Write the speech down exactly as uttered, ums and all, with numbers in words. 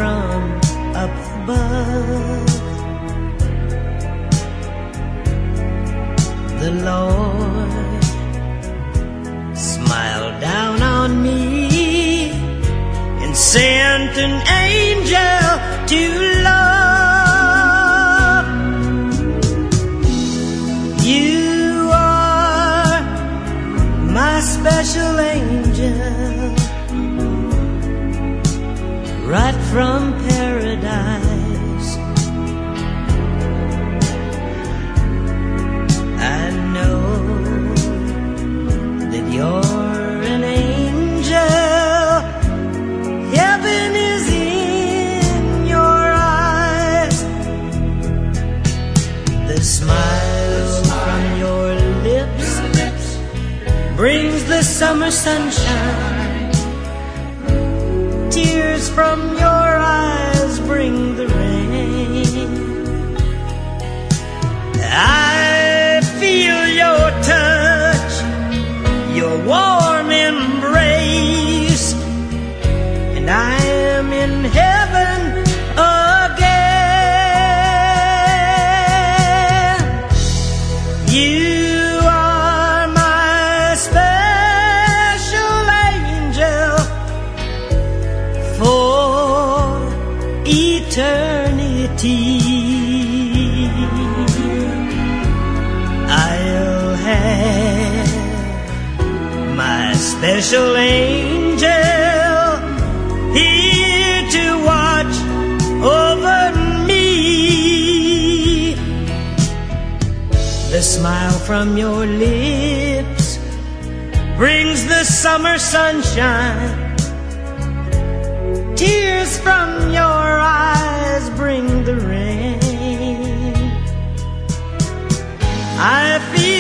from up above. The Lord smiled down on me and sent an angel to love. You are my special angel, right from paradise. I know that you're an angel. Heaven is in your eyes. The smile from your lips brings the summer sunshine. Tears from your eyes bring the rain. I feel your touch, your warm embrace, and I am in heaven again. You are my special angel for eternity. I'll have my special angel here to watch over me. The smile from your lips brings the summer sunshine. Tears from your eyes bring the rain. I feel